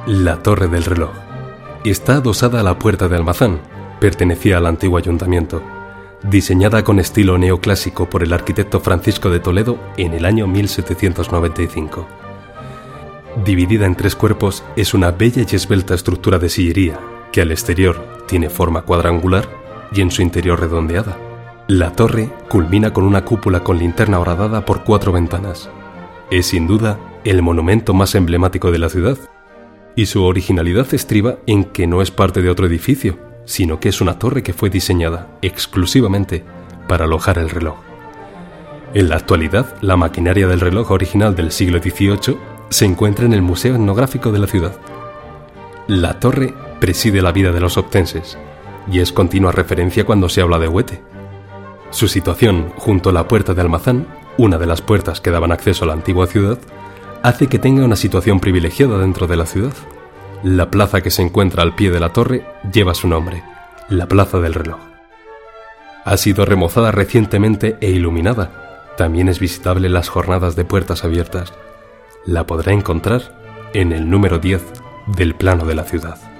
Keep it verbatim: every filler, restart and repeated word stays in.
La Torre del Reloj. Está adosada a la Puerta de Almazán, pertenecía al antiguo ayuntamiento, diseñada con estilo neoclásico por el arquitecto Francisco de Toledo en el año mil setecientos noventa y cinco. Dividida en tres cuerpos, es una bella y esbelta estructura de sillería, que al exterior tiene forma cuadrangular y en su interior redondeada. La torre culmina con una cúpula con linterna horadada por cuatro ventanas. Es sin duda el monumento más emblemático de la ciudad, y su originalidad estriba en que no es parte de otro edificio, sino que es una torre que fue diseñada exclusivamente para alojar el reloj. En la actualidad, la maquinaria del reloj original del siglo dieciocho se encuentra en el Museo Etnográfico de la ciudad. La torre preside la vida de los obtenses y es continua referencia cuando se habla de Huete. Su situación junto a la Puerta de Almazán, una de las puertas que daban acceso a la antigua ciudad, hace que tenga una situación privilegiada dentro de la ciudad. La plaza que se encuentra al pie de la torre lleva su nombre, la Plaza del Reloj. Ha sido remozada recientemente e iluminada. También es visitable las jornadas de puertas abiertas. La podrá encontrar en el número diez del plano de la ciudad.